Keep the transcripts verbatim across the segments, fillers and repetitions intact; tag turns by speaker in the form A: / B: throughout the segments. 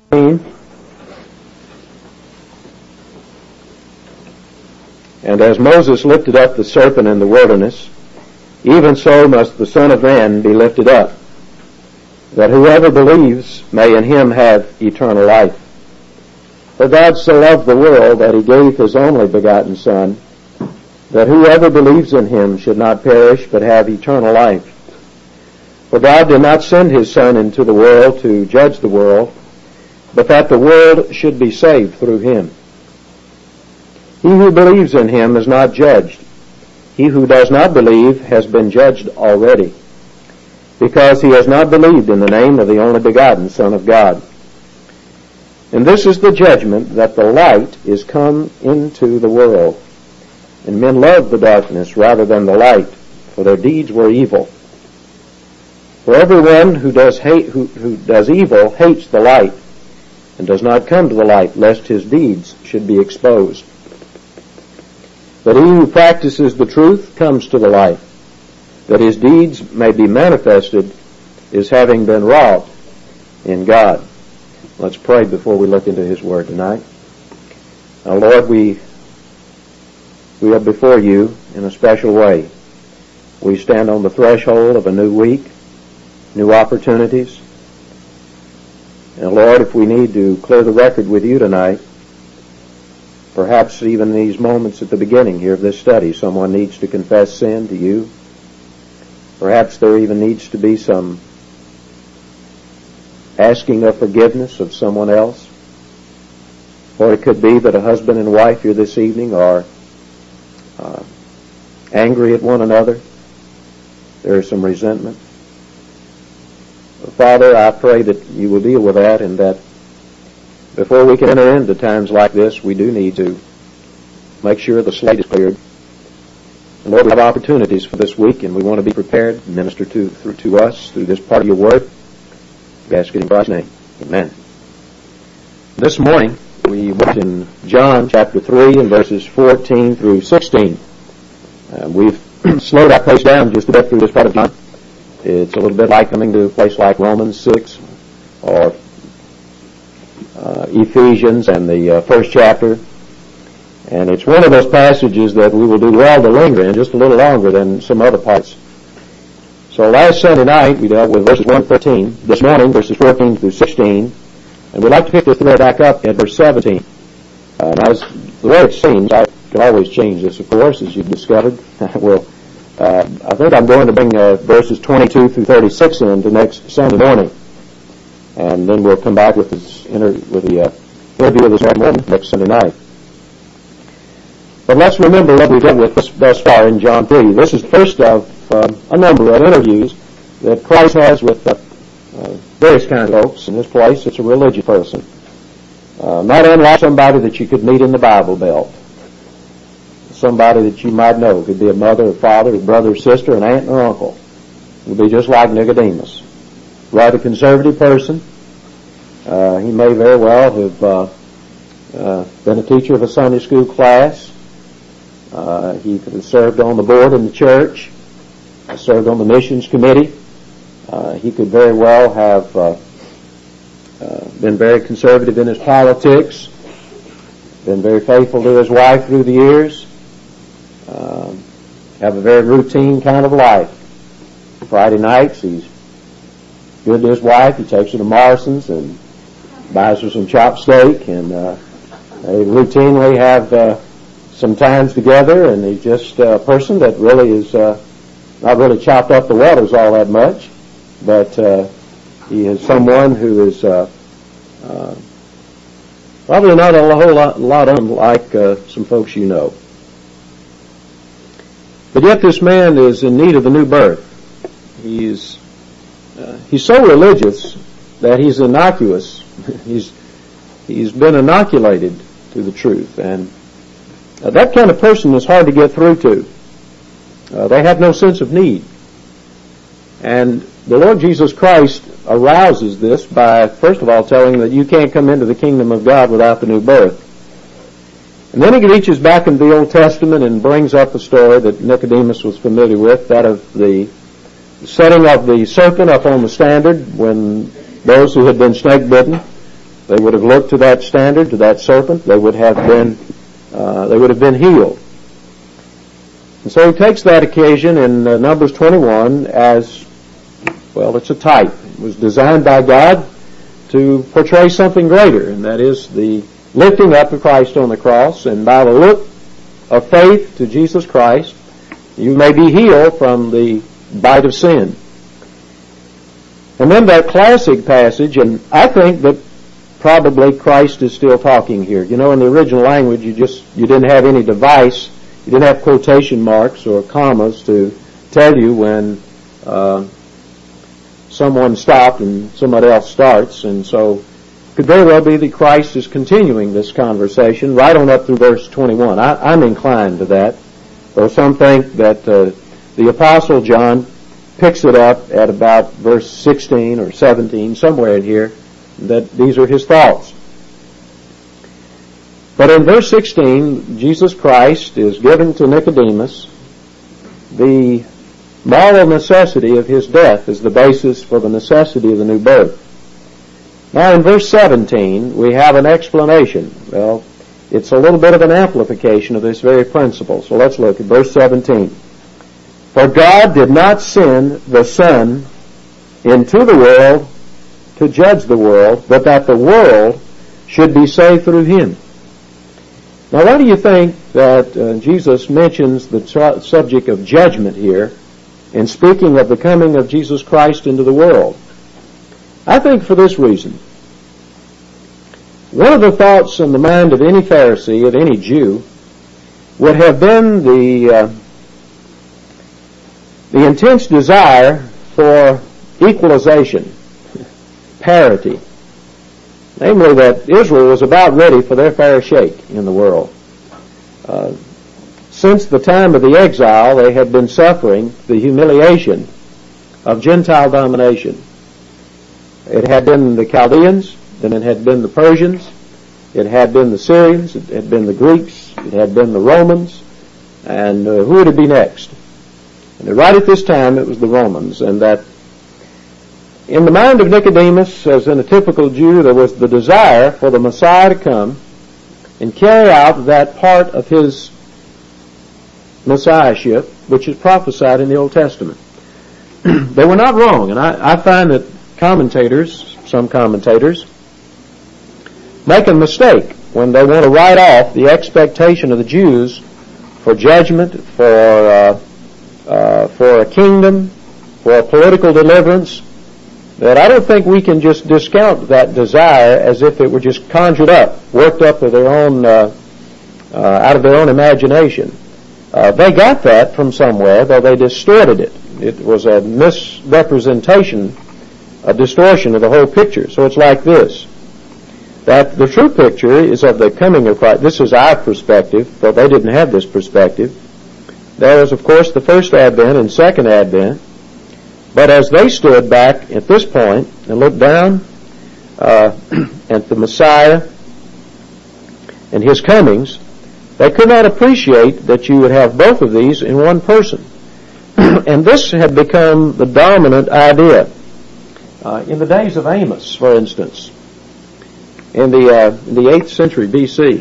A: And as Moses lifted up the serpent in the wilderness, even so must the Son of Man be lifted up, that whoever believes may in him have eternal life. For God so loved the world that he gave his only begotten Son, that whoever believes in him should not perish but have eternal life. For God did not send his Son into the world to judge the world, but that the world should be saved through him. He who believes in him is not judged. He who does not believe has been judged already, because he has not believed in the name of the only begotten Son of God. And this is the judgment, that the light is come into the world, and men loved the darkness rather than the light, for their deeds were evil. For everyone who does hate, who, who does evil hates the light, and does not come to the light, lest his deeds should be exposed. But he who practices the truth comes to the light, that his deeds may be manifested as having been wrought in God. Let's pray before we look into his word tonight. Now, Lord, we, we are before you in a special way. We stand on the threshold of a new week, new opportunities. And Lord, if we need to clear the record with you tonight, perhaps even these moments at the beginning here of this study, someone needs to confess sin to you. Perhaps there even needs to be some asking of forgiveness of someone else. Or it could be that a husband and wife here this evening are uh, angry at one another. There is some resentment. Father, I pray that you will deal with that, and that before we can enter into times like this, we do need to make sure the slate is cleared. And Lord, we have opportunities for this week, and we want to be prepared to minister to, through, to us through this part of your word. We ask it in Christ's name. Amen. This morning, we looked in John chapter three and verses fourteen through sixteen. Uh, we've slowed our pace down just a bit through this part of John. It's a little bit like coming to a place like Romans six or uh, Ephesians and the uh, first chapter. And it's one of those passages that we will do well to linger in just a little longer than some other parts. So last Sunday night we dealt with verses one to thirteen. This morning, verses fourteen through sixteen. And we'd like to pick the thread back up at verse seventeen. Uh, now, as the way it seems, I can always change this, of course, as you've discovered. Well, Uh, I think I'm going to bring uh, verses twenty-two through thirty-six into next Sunday morning, and then we'll come back with, this inter- with the uh, interview of this morning next Sunday night. But let's remember what we've done with this thus far in John three. This is the first of um, a number of interviews that Christ has with uh, uh, various kinds of folks. In this place, it's a religious person, uh, not unlike somebody that you could meet in the Bible Belt. Somebody that you might know. It could be a mother, a father, a brother, sister, an aunt, or uncle. It would be just like Nicodemus. Rather conservative person. Uh, he may very well have uh, uh, been a teacher of a Sunday school class. Uh, he could have served on the board in the church, served on the missions committee. Uh, he could very well have uh, uh, been very conservative in his politics, been very faithful to his wife through the years. Um, have a very routine kind of life. Friday nights, he's good to his wife. He takes her to Morrison's and buys her some chopped steak, and uh, they routinely have uh, some times together. And he's just a person that really is uh, not really chopped up the waters all that much, but uh, he is someone who is uh, uh, probably not a whole lot, lot unlike uh, some folks you know. But yet this man is in need of a new birth. He's uh, he's so religious that he's innocuous. he's he's been inoculated to the truth, and uh, that kind of person is hard to get through to. Uh, they have no sense of need, and the Lord Jesus Christ arouses this by first of all telling them that you can't come into the kingdom of God without the new birth. And then he reaches back into the Old Testament and brings up a story that Nicodemus was familiar with, that of the setting of the serpent up on the standard when those who had been snake bitten They would have looked to that standard, to that serpent. They would have been, uh, they would have been healed. And so he takes that occasion in uh, Numbers twenty-one as, well, it's a type. It was designed by God to portray something greater, and that is the lifting up of Christ on the cross. And by the look of faith to Jesus Christ, you may be healed from the bite of sin. And then that classic passage, and I think that probably Christ is still talking here. You know, in the original language, you just, you didn't have any device, you didn't have quotation marks or commas to tell you when uh, someone stopped and somebody else starts, and so it could very well be that Christ is continuing this conversation right on up through verse twenty-one. I, I'm inclined to that, though some think that uh, the Apostle John picks it up at about verse sixteen or seventeen, somewhere in here, that these are his thoughts. But in verse sixteen, Jesus Christ is giving to Nicodemus the moral necessity of his death as the basis for the necessity of the new birth. Now in verse seventeen, we have an explanation. Well, it's a little bit of an amplification of this very principle. So let's look at verse seventeen. For God did not send the Son into the world to judge the world, but that the world should be saved through him. Now, why do you think that uh, Jesus mentions the tr- subject of judgment here in speaking of the coming of Jesus Christ into the world? I think for this reason. One of the thoughts in the mind of any Pharisee, of any Jew, would have been the uh, the intense desire for equalization, parity. Namely, that Israel was about ready for their fair shake in the world. Uh, since the time of the exile, they had been suffering the humiliation of Gentile domination. It had been the Chaldeans, then it had been the Persians, it had been the Syrians, it had been the Greeks, it had been the Romans, and uh, who would it be next? And right at this time, it was the Romans, and that in the mind of Nicodemus, as in a typical Jew, there was the desire for the Messiah to come and carry out that part of his Messiahship which is prophesied in the Old Testament. They were not wrong, and I, I find that commentators, some commentators, make a mistake when they want to write off the expectation of the Jews for judgment, for uh, uh, for a kingdom, for a political deliverance, that I don't think we can just discount that desire as if it were just conjured up, worked up of their own, uh, uh, out of their own imagination. Uh, they got that from somewhere, though they distorted it. It was a misrepresentation, a distortion of the whole picture. So it's like this, that the true picture is of the coming of Christ. This is our perspective, but they didn't have this perspective. There was, of course, the first advent and second advent. But as they stood back at this point and looked down uh, at the Messiah and his comings, they could not appreciate that you would have both of these in one person. And this had become the dominant idea. Uh, in the days of Amos, for instance, in the uh, in the eighth century B C,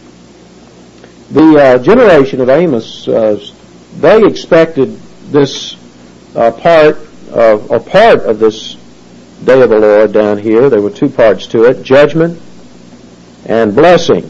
A: the uh, generation of Amos, uh, they expected this uh, part of a part of this day of the Lord down here. There were two parts to it: judgment and blessing.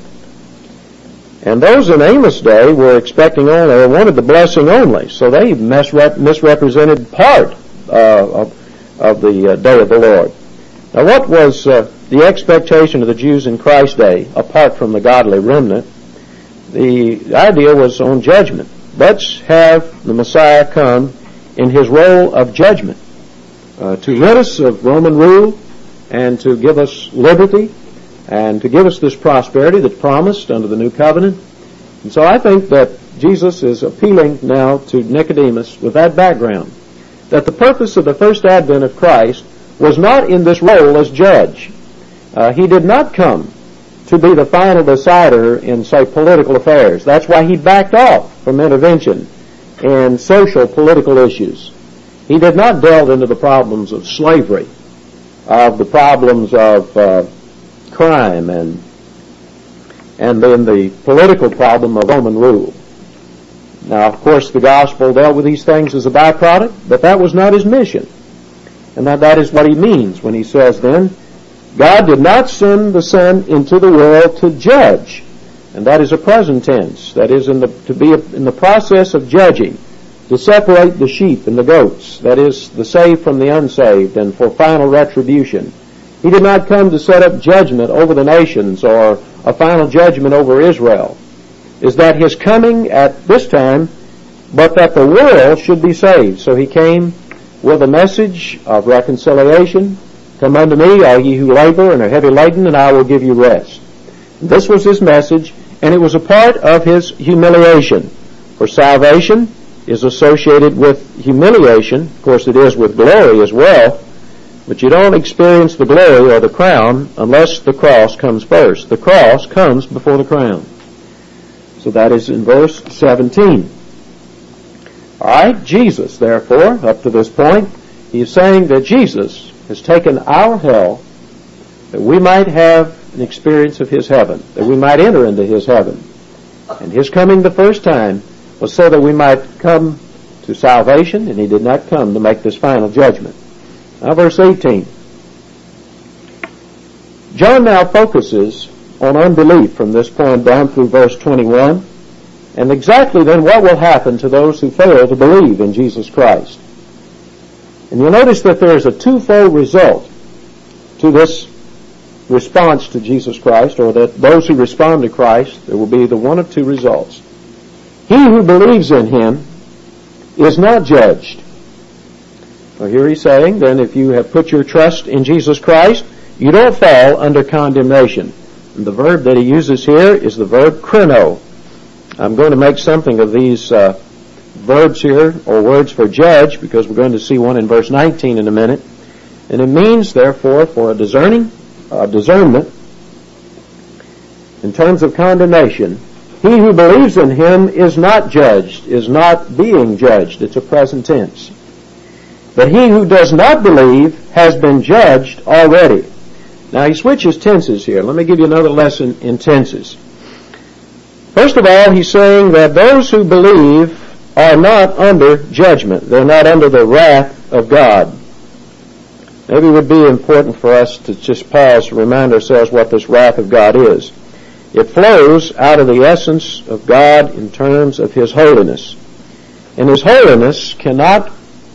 A: And those in Amos' day were expecting only, or wanted the blessing only, so they misrep- misrepresented part uh, of, of the uh, day of the Lord. Now, what was uh, the expectation of the Jews in Christ's day, apart from the godly remnant? The idea was on judgment. Let's have the Messiah come in his role of judgment, uh, to rid us of Roman rule and to give us liberty and to give us this prosperity that's promised under the new covenant. And so I think that Jesus is appealing now to Nicodemus with that background, that the purpose of the first advent of Christ was not in this role as judge. Uh, he did not come to be the final decider in, say, political affairs. That's why he backed off from intervention in social political issues. He did not delve into the problems of slavery, of the problems of uh, crime and and then the political problem of Roman rule. Now, of course, the gospel dealt with these things as a byproduct, but that was not his mission. And that, that is what he means when he says then, God did not send the Son into the world to judge. And that is a present tense. That is in the, to be in the process of judging, to separate the sheep and the goats. That is, the saved from the unsaved, and for final retribution. He did not come to set up judgment over the nations or a final judgment over Israel. Is that his coming at this time, but that the world should be saved. So he came with a message of reconciliation. Come unto me, all ye who labor and are heavy laden, and I will give you rest. This was his message, and it was a part of his humiliation. For salvation is associated with humiliation. Of course, it is with glory as well. But you don't experience the glory or the crown unless the cross comes first. The cross comes before the crown. So that is in verse seventeen. All right, Jesus, therefore, up to this point, he is saying that Jesus has taken our hell that we might have an experience of his heaven, that we might enter into his heaven. And his coming the first time was so that we might come to salvation, and he did not come to make this final judgment. Now, verse eighteen. John now focuses on unbelief from this point down through verse twenty-one, and exactly then what will happen to those who fail to believe in Jesus Christ. And you'll notice that there is a twofold result to this response to Jesus Christ, or that those who respond to Christ, there will be the one of two results. He who believes in him is not judged. Well, here he's saying, then, if you have put your trust in Jesus Christ, you don't fall under condemnation. And the verb that he uses here is the verb krino. I'm going to make something of these uh, verbs here, or words for judge, because we're going to see one in verse nineteen in a minute. And it means, therefore, for a discerning, uh, discernment, in terms of condemnation, he who believes in him is not judged, is not being judged. It's a present tense. But he who does not believe has been judged already. Now he switches tenses here. Let me give you another lesson in tenses. First of all, he's saying that those who believe are not under judgment. They're not under the wrath of God. Maybe it would be important for us to just pause to remind ourselves what this wrath of God is. It flows out of the essence of God in terms of his holiness. And his holiness cannot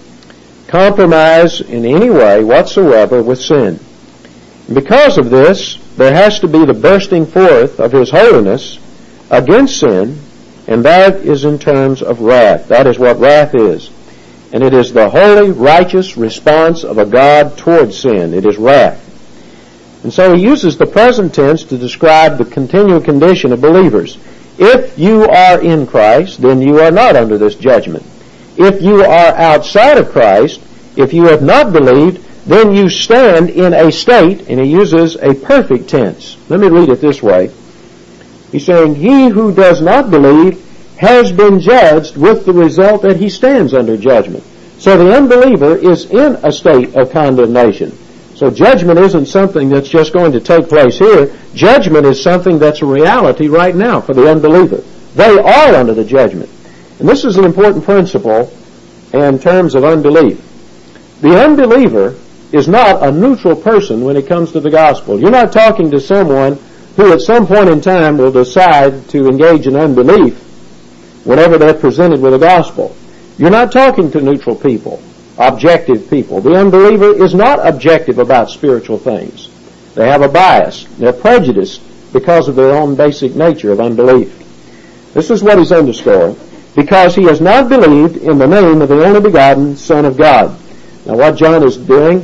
A: compromise in any way whatsoever with sin. Because of this, there has to be the bursting forth of his holiness against sin, and that is in terms of wrath. That is what wrath is. And it is the holy, righteous response of a God towards sin. It is wrath. And so he uses the present tense to describe the continual condition of believers. If you are in Christ, then you are not under this judgment. If you are outside of Christ, if you have not believed, then you stand in a state, and he uses a perfect tense. Let me read it this way. He's saying, he who does not believe has been judged with the result that he stands under judgment. So the unbeliever is in a state of condemnation. So judgment isn't something that's just going to take place here. Judgment is something that's a reality right now for the unbeliever. They are under the judgment. And this is an important principle in terms of unbelief. The unbeliever is not a neutral person when it comes to the gospel. You're not talking to someone who at some point in time will decide to engage in unbelief whenever they're presented with the gospel. You're not talking to neutral people, objective people. The unbeliever is not objective about spiritual things. They have a bias. They're prejudiced because of their own basic nature of unbelief. This is what he's underscoring. Because he has not believed in the name of the only begotten Son of God. Now what John is doing,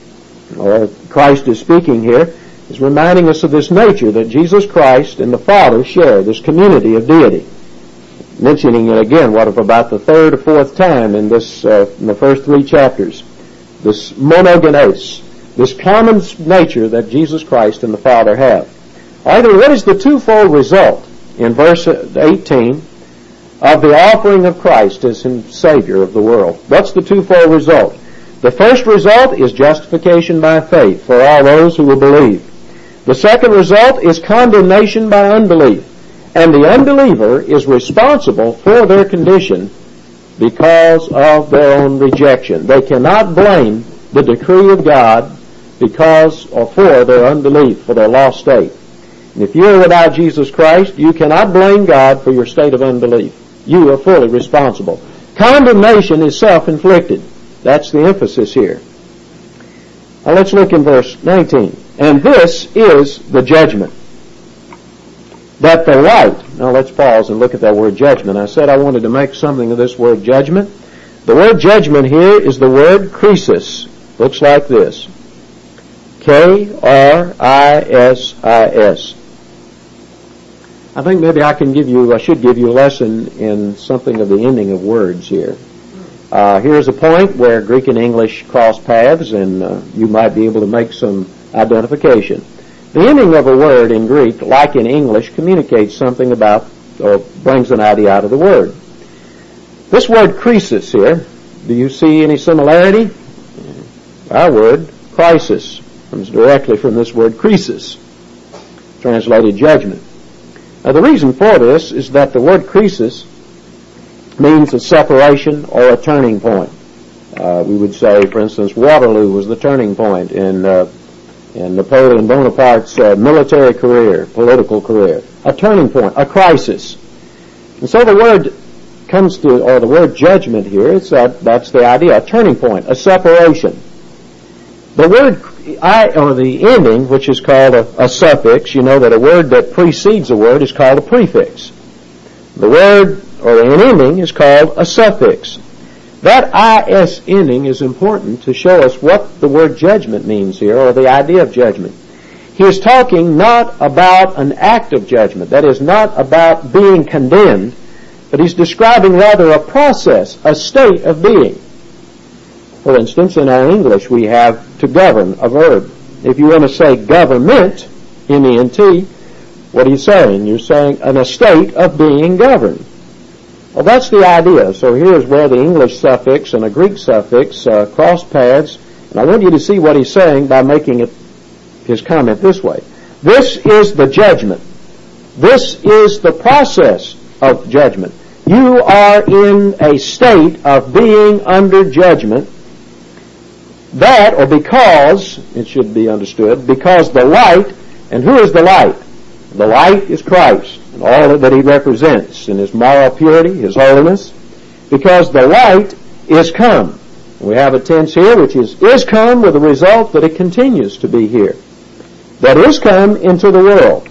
A: or Christ is speaking here, is reminding us of this nature that Jesus Christ and the Father share, this community of deity. Mentioning it again, what, of about the third or fourth time in this, uh, in the first three chapters. This monogenes, this common nature that Jesus Christ and the Father have. Either what is the twofold result in verse eighteen of the offering of Christ as his Savior of the world? What's the twofold result? The first result is justification by faith for all those who will believe. The second result is condemnation by unbelief. And the unbeliever is responsible for their condition because of their own rejection. They cannot blame the decree of God because or for their unbelief, for their lost state. And if you're without Jesus Christ, you cannot blame God for your state of unbelief. You are fully responsible. Condemnation is self-inflicted. That's the emphasis here. Now let's look in verse nineteen. And this is the judgment, that the light... Now let's pause and look at that word judgment. I said I wanted to make something of this word judgment. The word judgment here is the word krisis. Looks like this. K R I S I S. I think maybe I can give you, I should give you a lesson in something of the ending of words here. Uh, here's a point where Greek and English cross paths, and uh, you might be able to make some identification. The ending of a word in Greek, like in English, communicates something about, or brings an idea out of the word. This word krisis here, do you see any similarity? Our word, crisis, comes directly from this word krisis, translated judgment. Now the reason for this is that the word krisis means a separation or a turning point. Uh, we would say, for instance, Waterloo was the turning point in uh, in Napoleon Bonaparte's uh, military career, political career. A turning point, a crisis. And so the word comes to, or the word judgment here, it's a, that's the idea, a turning point, a separation. The word I, or the ending, which is called a, a suffix, you know that a word that precedes a word is called a prefix. The word, or an ending, is called a suffix. That I S ending is important to show us what the word judgment means here, or the idea of judgment. He is talking not about an act of judgment, that is, not about being condemned, but he's describing rather a process, a state of being. For instance, in our English we have to govern, a verb. If you want to say government, M E N T, what are you saying? You're saying an estate of being governed. Well, that's the idea. So here's where the English suffix and a Greek suffix uh, cross paths. And I want you to see what he's saying by making it his comment this way. This is the judgment. This is the process of judgment. You are in a state of being under judgment. That, or because, it should be understood, because the light, and who is the light? The light is Christ, and all that he represents in his moral purity, his holiness, because the light is come. We have a tense here which is, is come, with the result that it continues to be here. That is come into the world.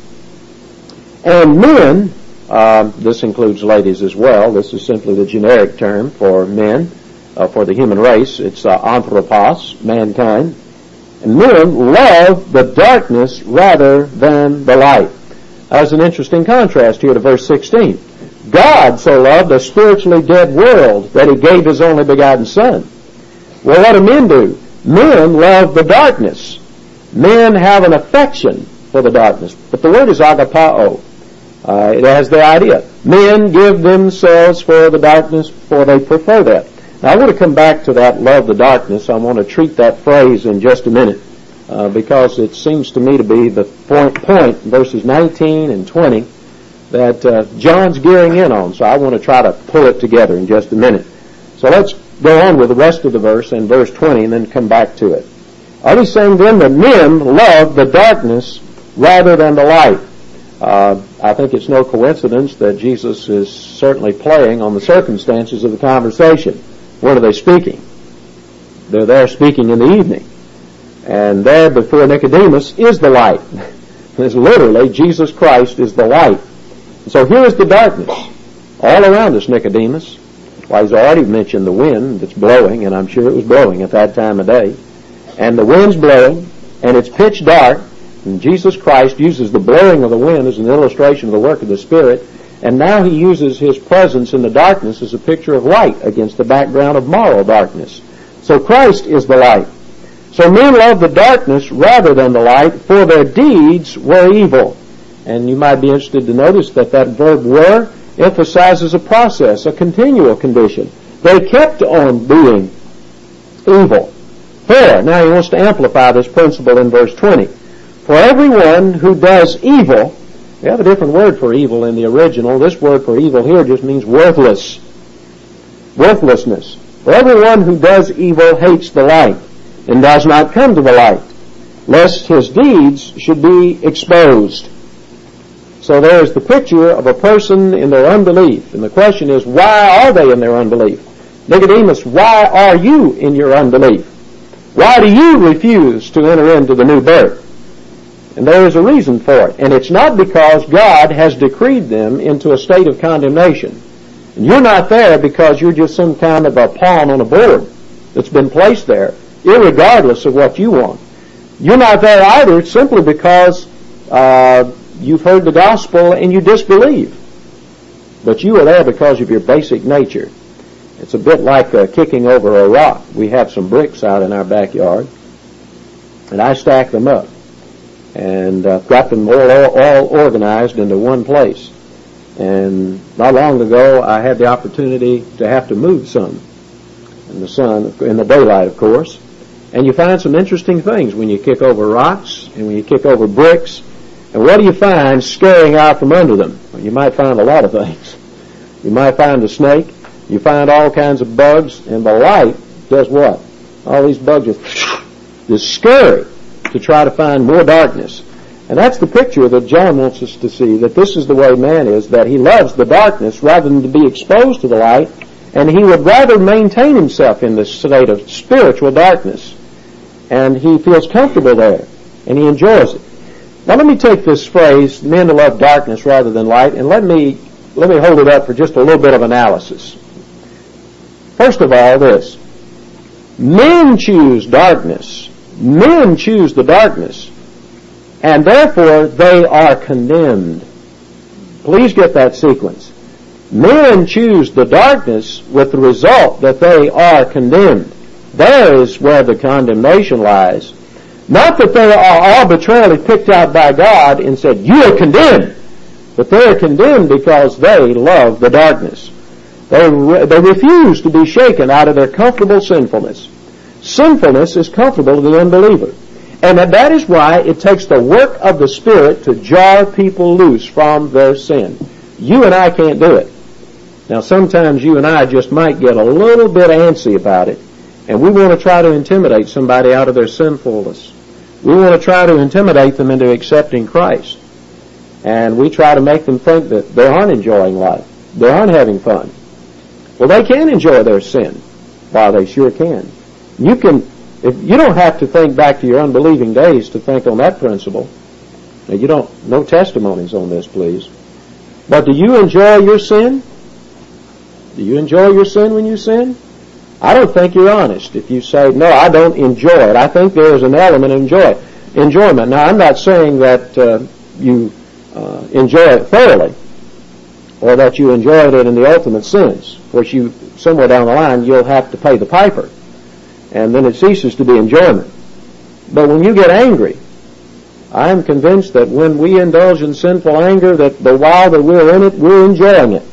A: And men, uh, this includes ladies as well, this is simply the generic term for men, uh, for the human race, it's uh, anthropos, mankind, and men love the darkness rather than the light. There's an interesting contrast here to verse sixteen. God so loved a spiritually dead world that he gave his only begotten Son. Well, what do men do? Men love the darkness. Men have an affection for the darkness. But the word is agapao. Uh, it has the idea. Men give themselves for the darkness, for they prefer that. Now, I want to come back to that love the darkness. I want to treat that phrase in just a minute. Uh, because it seems to me to be the point, point verses nineteen and twenty that uh, John's gearing in on. So I want to try to pull it together in just a minute. So let's go on with the rest of the verse in verse twenty and then come back to it. Are we saying then that men love the darkness rather than the light? Uh, I think it's no coincidence that Jesus is certainly playing on the circumstances of the conversation. What are they speaking? They're there speaking in the evening. And there before Nicodemus is the light. It's literally Jesus Christ is the light. And so here is the darkness all around us, Nicodemus. Well, he's already mentioned the wind that's blowing, and I'm sure it was blowing at that time of day. And the wind's blowing, and it's pitch dark, and Jesus Christ uses the blowing of the wind as an illustration of the work of the Spirit, and now he uses his presence in the darkness as a picture of light against the background of moral darkness. So Christ is the light. So men love the darkness rather than the light, for their deeds were evil. And you might be interested to notice that that verb were emphasizes a process, a continual condition. They kept on being evil. For, now he wants to amplify this principle in verse twenty. For everyone who does evil, we have a different word for evil in the original. This word for evil here just means worthless. Worthlessness. For everyone who does evil hates the light and does not come to the light, lest his deeds should be exposed. So there's the picture of a person in their unbelief. And the question is, why are they in their unbelief? Nicodemus, why are you in your unbelief? Why do you refuse to enter into the new birth? And there is a reason for it. And it's not because God has decreed them into a state of condemnation. And you're not there because you're just some kind of a pawn on a board that's been placed there, irregardless of what you want. You're not there either simply because uh, you've heard the gospel and you disbelieve. But you are there because of your basic nature. It's a bit like uh, kicking over a rock. We have some bricks out in our backyard, and I stack them up. And I've uh, got them all, all, all organized into one place. And not long ago, I had the opportunity to have to move some in the sun, in the daylight, of course. And you find some interesting things when you kick over rocks and when you kick over bricks. And what do you find scaring out from under them? Well, you might find a lot of things. You might find a snake. You find all kinds of bugs. And the light does what? All these bugs are just scary to try to find more darkness. And that's the picture that John wants us to see, that this is the way man is, that he loves the darkness rather than to be exposed to the light, and he would rather maintain himself in this state of spiritual darkness. And he feels comfortable there, and he enjoys it. Now let me take this phrase, men to love darkness rather than light, and let me, let me hold it up for just a little bit of analysis. First of all, this. Men choose darkness. Men choose the darkness, and therefore they are condemned. Please get that sequence. Men choose the darkness with the result that they are condemned. There is where the condemnation lies. Not that they are arbitrarily picked out by God and said, you are condemned, but they are condemned because they love the darkness. They, re- they refuse to be shaken out of their comfortable sinfulness. Sinfulness is comfortable to the unbeliever. And that is why it takes the work of the Spirit to jar people loose from their sin. You and I can't do it. Now sometimes you and I just might get a little bit antsy about it, and we want to try to intimidate somebody out of their sinfulness. We want to try to intimidate them into accepting Christ. And we try to make them think that they aren't enjoying life. They aren't having fun. Well, they can enjoy their sin. Why, they sure can. You can, if you don't have to think back to your unbelieving days to think on that principle. Now, you don't, no testimonies on this, please. But do you enjoy your sin? Do you enjoy your sin when you sin? I don't think you're honest if you say, no, I don't enjoy it. I think there is an element of enjoy, enjoyment. Now, I'm not saying that uh, you uh, enjoy it thoroughly, or that you enjoyed it in the ultimate sense, which you, somewhere down the line, you'll have to pay the piper. And then it ceases to be enjoyment. But when you get angry, I am convinced that when we indulge in sinful anger, that the while that we're in it, we're enjoying it.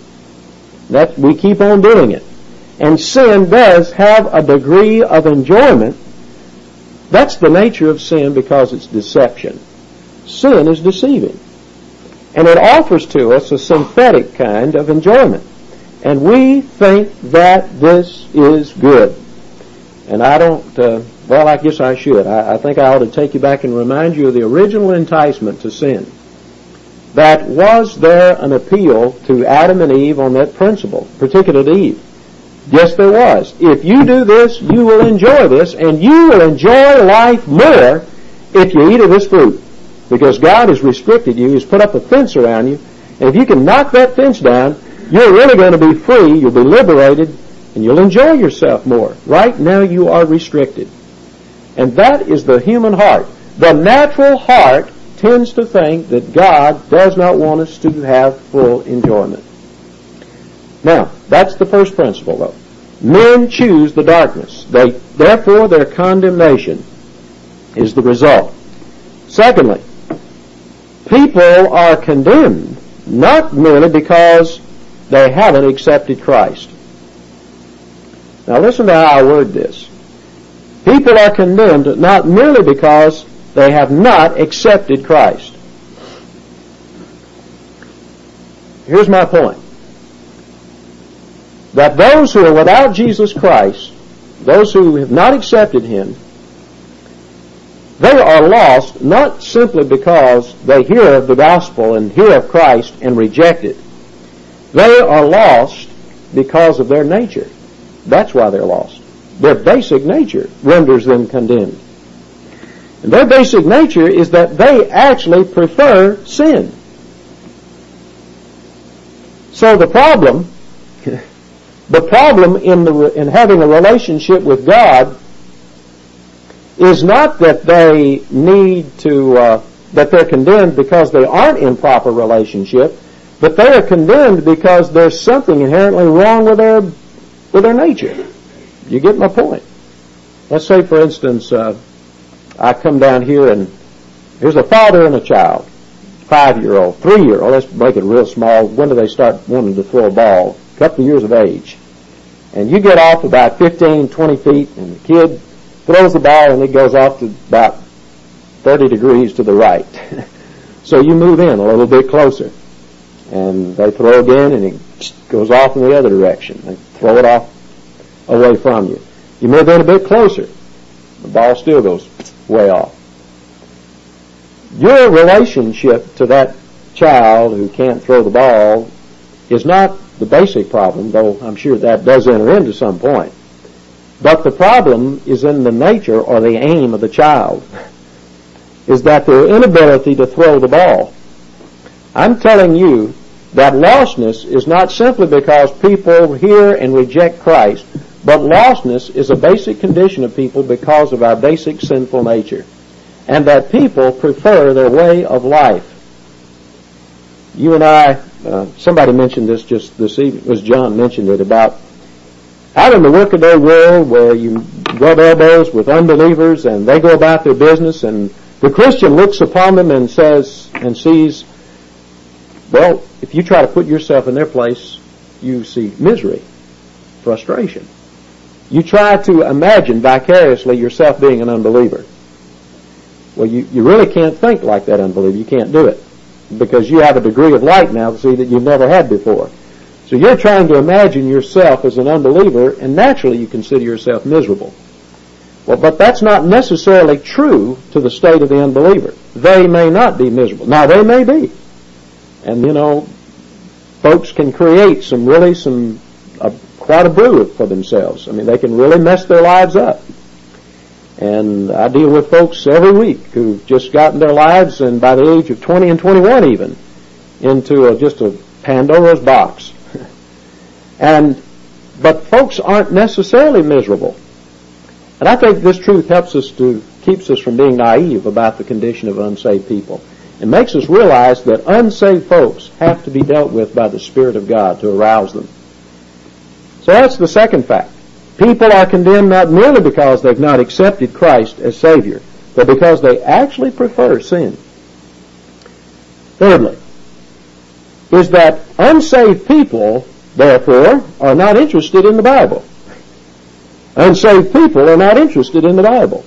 A: That we keep on doing it. And sin does have a degree of enjoyment. That's the nature of sin because it's deception. Sin is deceiving. And it offers to us a synthetic kind of enjoyment. And we think that this is good. And I don't, uh, well, I guess I should. I, I think I ought to take you back and remind you of the original enticement to sin. That was there an appeal to Adam and Eve on that principle, particularly Eve? Yes, there was. If you do this, you will enjoy this, and you will enjoy life more if you eat of this fruit. Because God has restricted you. He's put up a fence around you. And if you can knock that fence down, you're really going to be free, you'll be liberated, and you'll enjoy yourself more. Right now you are restricted. And that is the human heart. The natural heart tends to think that God does not want us to have full enjoyment. Now, that's the first principle, though. Men choose the darkness. They, therefore, their condemnation is the result. Secondly, people are condemned not merely because they haven't accepted Christ. Now listen to how I word this. People are condemned not merely because they have not accepted Christ. Here's my point. That those who are without Jesus Christ, those who have not accepted Him, they are lost not simply because they hear of the gospel and hear of Christ and reject it. They are lost because of their nature. That's why they're lost. Their basic nature renders them condemned. And their basic nature is that they actually prefer sin. So the problem, the problem in the in having a relationship with God is not that they need to, uh, that they're condemned because they aren't in proper relationship, but they are condemned because there's something inherently wrong with their with their nature. You get my point? Let's say, for instance, uh, I come down here and here's a father and a child, five-year-old, three-year-old. Let's make it real small. When do they start wanting to throw a ball? A couple of years of age. And you get off about fifteen, twenty feet, and the kid throws the ball and it goes off to about thirty degrees to the right. So you move in a little bit closer. And they throw again and it goes off in the other direction. They throw it off away from you. You move in a bit closer. The ball still goes way off. Your relationship to that child who can't throw the ball is not the basic problem, though I'm sure that does enter into some point. But the problem is in the nature or the aim of the child, is that their inability to throw the ball. I'm telling you that lostness is not simply because people hear and reject Christ, but lostness is a basic condition of people because of our basic sinful nature, and that people prefer their way of life. You and I, uh, somebody mentioned this just this evening, it was John mentioned it, about out in the workaday world where you rub elbows with unbelievers and they go about their business, and the Christian looks upon them and says and sees, well, if you try to put yourself in their place, you see misery, frustration. You try to imagine vicariously yourself being an unbeliever. Well, you, you really can't think like that unbeliever. You can't do it because you have a degree of light now to see that you've never had before. So you're trying to imagine yourself as an unbeliever, and naturally you consider yourself miserable. Well, but that's not necessarily true to the state of the unbeliever. They may not be miserable. Now, they may be. And, you know, folks can create some really, some, uh, quite a brew for themselves. I mean, they can really mess their lives up. And I deal with folks every week who've just gotten their lives, and by the age of twenty and twenty-one even, into a, just a Pandora's box. And, but folks aren't necessarily miserable. And I think this truth helps us to, keeps us from being naive about the condition of unsaved people. It makes us realize that unsaved folks have to be dealt with by the Spirit of God to arouse them. So that's the second fact. People are condemned not merely because they've not accepted Christ as Savior, but because they actually prefer sin. Thirdly, is that unsaved people, therefore, are not interested in the Bible. Unsaved people are not interested in the Bible.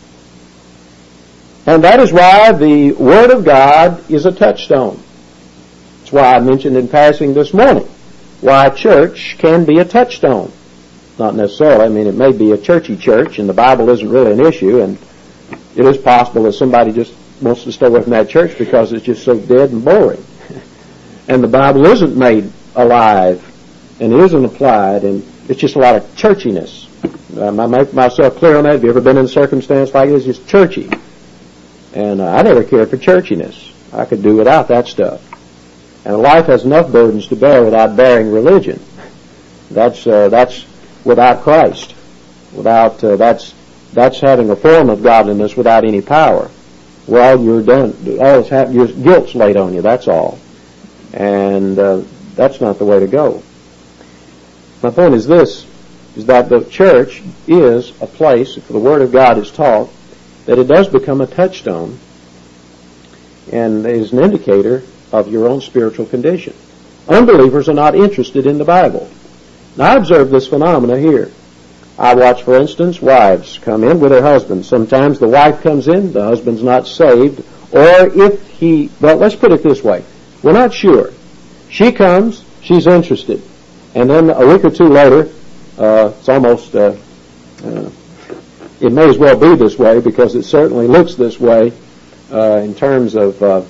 A: And that is why the Word of God is a touchstone. That's why I mentioned in passing this morning why church can be a touchstone. Not necessarily. I mean, it may be a churchy church, and the Bible isn't really an issue, and it is possible that somebody just wants to stay away from that church because it's just so dead and boring. And the Bible isn't made alive, and it isn't applied, and it's just a lot of churchiness. Um, I make myself clear on that. Have you ever been in a circumstance like this? It's just churchy. And uh, I never cared for churchiness. I could do without that stuff. And life has enough burdens to bear without bearing religion. That's uh, that's without Christ. Without uh, that's that's having a form of godliness without any power. Well, you're done. All that's happened, your guilt's laid on you. That's all. And uh, that's not the way to go. My point is this: is that the church is a place, if the Word of God is taught, that it does become a touchstone and is an indicator of your own spiritual condition. Unbelievers are not interested in the Bible. Now, I observe this phenomena here. I watch, for instance, wives come in with their husbands. Sometimes the wife comes in, the husband's not saved, or if he, well, let's put it this way. We're not sure. She comes, she's interested. And then a week or two later, uh, it's almost, uh, uh, it may as well be this way because it certainly looks this way uh, in terms of uh,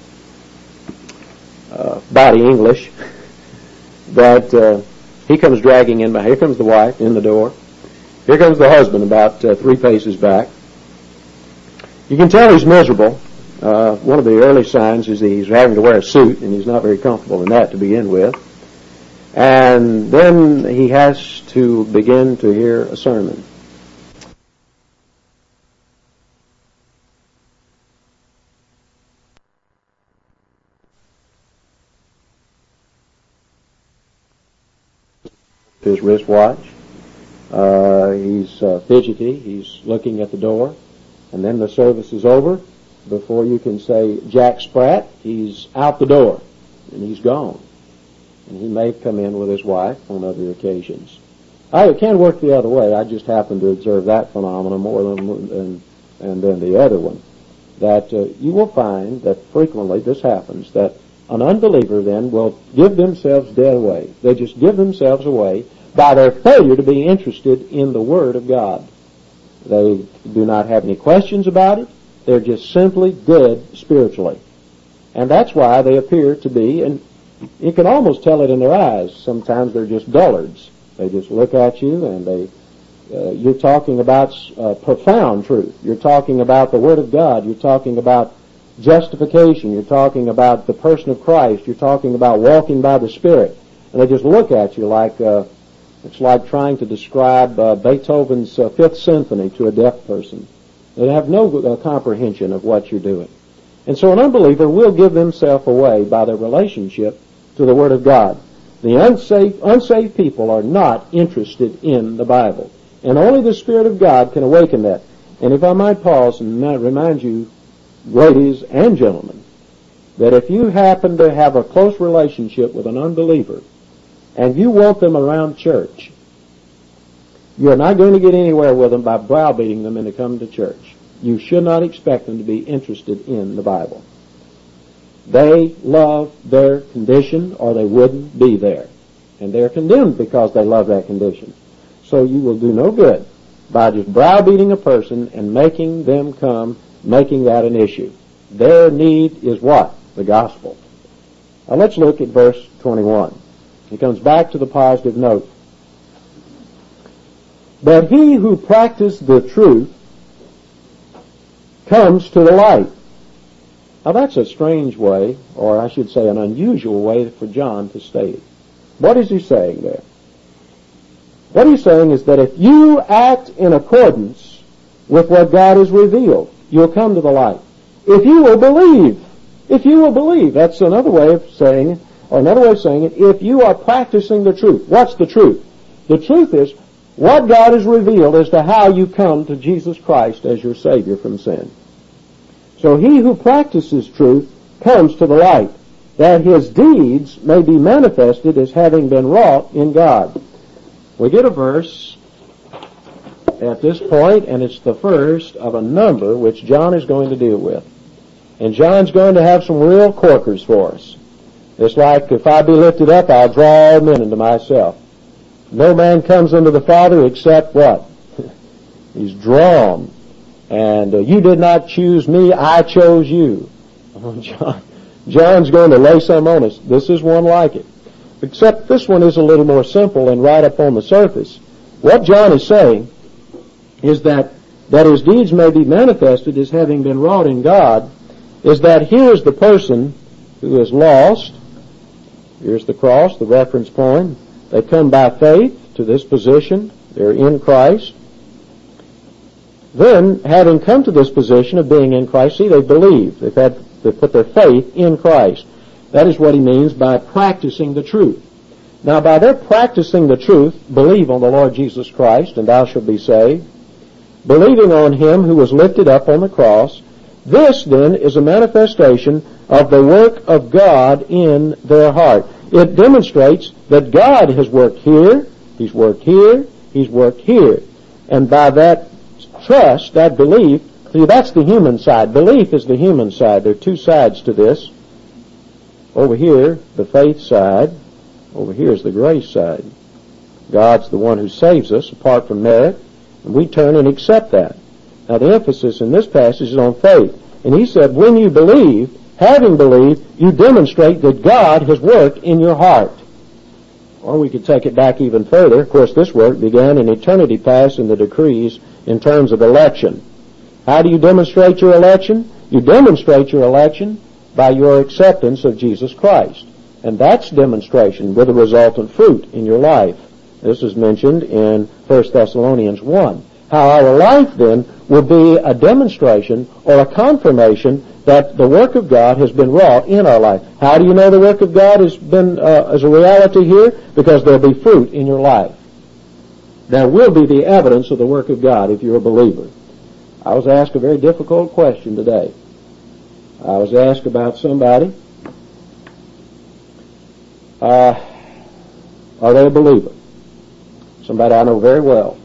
A: uh, body English. But uh, he comes dragging in. Here comes the wife in the door. Here comes the husband about uh, three paces back. You can tell he's miserable. Uh, one of the early signs is that he's having to wear a suit, and he's not very comfortable in that to begin with. And then he has to begin to hear a sermon. His wristwatch. Uh, he's uh, fidgety. He's looking at the door. And then the service is over. Before you can say Jack Sprat, he's out the door. And he's gone. And he may come in with his wife on other occasions. I, it can work the other way. I just happen to observe that phenomenon more than, than, and than the other one. That uh, you will find that frequently this happens, that an unbeliever then will give themselves dead away. They just give themselves away by their failure to be interested in the Word of God. They do not have any questions about it. They're just simply dead spiritually. And that's why they appear to be, and you can almost tell it in their eyes. Sometimes they're just dullards. They just look at you and they, uh, you're talking about uh, profound truth. You're talking about the Word of God. You're talking about justification. You're talking about the person of Christ. You're talking about walking by the Spirit. And they just look at you like, uh, it's like trying to describe uh, Beethoven's uh, Fifth Symphony to a deaf person. They have no uh, comprehension of what you're doing. And so an unbeliever will give themselves away by their relationship to the Word of God. The unsaved, unsaved people are not interested in the Bible. And only the Spirit of God can awaken that. And if I might pause and remind you, ladies and gentlemen, that if you happen to have a close relationship with an unbeliever and you want them around church, you're not going to get anywhere with them by browbeating them into coming to church. You should not expect them to be interested in the Bible. They love their condition or they wouldn't be there. And they're condemned because they love that condition. So you will do no good by just browbeating a person and making them come, making that an issue. Their need is what? The gospel. Now let's look at verse twenty-one. He comes back to the positive note. But he who practiced the truth comes to the light. Now that's a strange way, or I should say an unusual way for John to state it. What is he saying there? What he's saying is that if you act in accordance with what God has revealed, you'll come to the light. If you will believe, if you will believe, that's another way of saying it, or another way of saying it, if you are practicing the truth. What's the truth? The truth is what God has revealed as to how you come to Jesus Christ as your Savior from sin. So he who practices truth comes to the light, that his deeds may be manifested as having been wrought in God. We get a verse at this point, and it's the first of a number which John is going to deal with. And John's going to have some real corkers for us. It's like, if I be lifted up, I'll draw all men into myself. No man comes unto the Father except what? He's drawn. And uh, you did not choose me, I chose you. Oh, John, John's going to lay some on us. This is one like it. Except this one is a little more simple and right up on the surface. What John is saying is that, that his deeds may be manifested as having been wrought in God, is that here's the person who is lost. Here's the cross, the reference point. They come by faith to this position. They're in Christ. Then, having come to this position of being in Christ, see, they believe. They've had, they've put their faith in Christ. That is what he means by practicing the truth. Now, by their practicing the truth, believe on the Lord Jesus Christ, and thou shalt be saved. Believing on him who was lifted up on the cross, this then is a manifestation of the work of God in their heart. It demonstrates that God has worked here, he's worked here, he's worked here. And by that trust, that belief, see, that's the human side. Belief is the human side. There are two sides to this. Over here, the faith side. Over here is the grace side. God's the one who saves us apart from merit, and we turn and accept that. Now, the emphasis in this passage is on faith. And he said, when you believe, having believed, you demonstrate that God has worked in your heart. Or we could take it back even further. Of course, this work began in eternity past in the decrees in terms of election. How do you demonstrate your election? You demonstrate your election by your acceptance of Jesus Christ. And that's demonstration with a resultant fruit in your life. This is mentioned in First Thessalonians one. How our life then will be a demonstration or a confirmation that the work of God has been wrought in our life. How do you know the work of God has been uh, as a reality here? Because there will be fruit in your life. There will be the evidence of the work of God if you're a believer. I was asked a very difficult question today. I was asked about somebody. Uh, are they a believer? Somebody I know very well.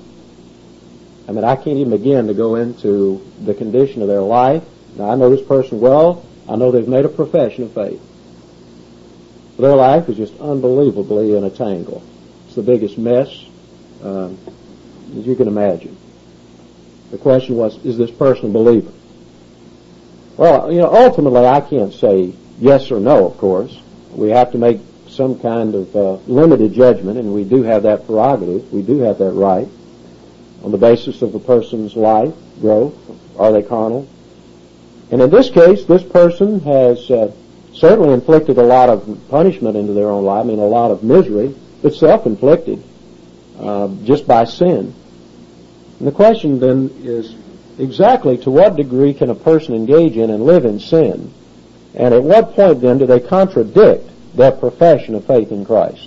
A: I mean, I can't even begin to go into the condition of their life. Now, I know this person well. I know they've made a profession of faith. Their life is just unbelievably in a tangle. It's the biggest mess um, as you can imagine. The question was, is this person a believer? Well, you know, ultimately I can't say yes or no, of course. We have to make some kind of uh, limited judgment, and we do have that prerogative. We do have that right on the basis of a person's life, growth. Are they carnal? And in this case, this person has uh, certainly inflicted a lot of punishment into their own life, I mean a lot of misery, but self-inflicted uh, just by sin. And the question then is exactly to what degree can a person engage in and live in sin? And at what point then do they contradict their profession of faith in Christ?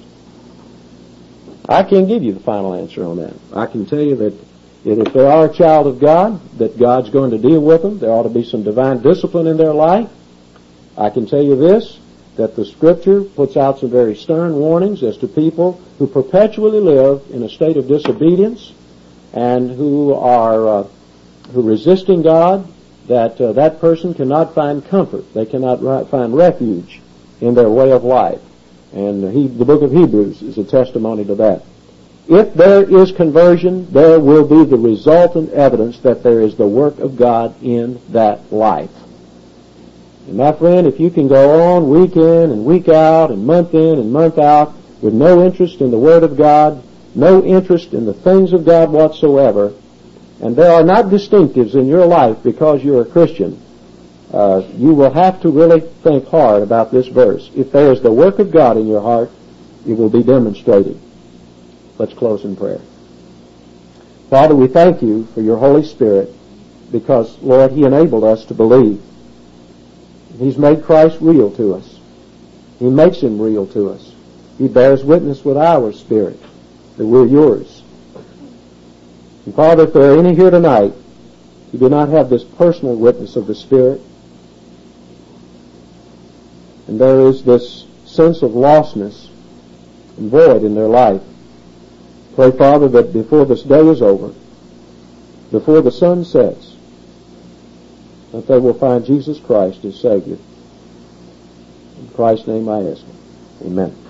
A: I can't give you the final answer on that. I can tell you that if they are a child of God, that God's going to deal with them. There ought to be some divine discipline in their life. I can tell you this, that the Scripture puts out some very stern warnings as to people who perpetually live in a state of disobedience and who are uh, who resisting God, that uh, that person cannot find comfort. They cannot ri- find refuge in their way of life. And he, the book of Hebrews is a testimony to that. If there is conversion, there will be the resultant evidence that there is the work of God in that life. And my friend, if you can go on week in and week out and month in and month out with no interest in the Word of God, no interest in the things of God whatsoever, and there are not distinctives in your life because you're a Christian, uh, you will have to really think hard about this verse. If there is the work of God in your heart, it will be demonstrated. Let's close in prayer. Father, we thank you for your Holy Spirit because, Lord, He enabled us to believe. He's made Christ real to us. He makes Him real to us. He bears witness with our spirit that we're yours. And Father, if there are any here tonight who do not have this personal witness of the Spirit, and there is this sense of lostness and void in their life, pray, Father, that before this day is over, before the sun sets, that they will find Jesus Christ as Savior. In Christ's name I ask. Amen.